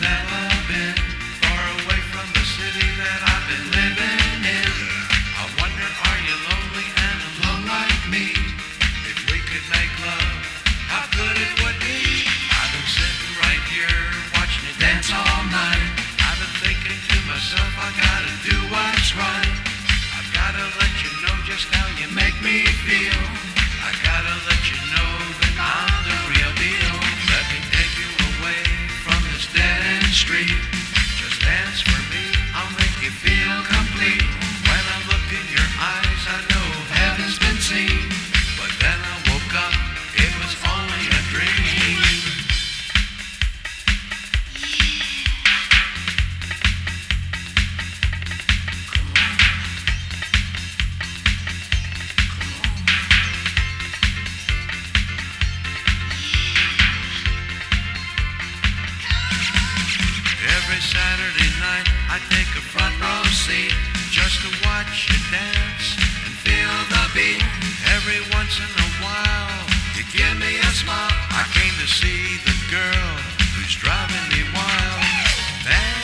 never been far away from the city that I've been living in. I wonder, are you lonely and alone like me? If we could make love, how good it would be. I've been sitting right here watching you dance all night. I've been thinking to myself, I gotta do what's right. I've gotta let you know just how you make me feel. I gotta let you know that I'm the real deal. Let me take you away from this dead-end street. Just dance for me, I'll make you feel complete. When I look in your eyes, I know heaven's been seen. But then I woke up, it was only a dream. Every Saturday night I take a front row seat just to watch you dance and feel the beat. Every once in a while you give me a smile. I came to see the girl who's driving me wild.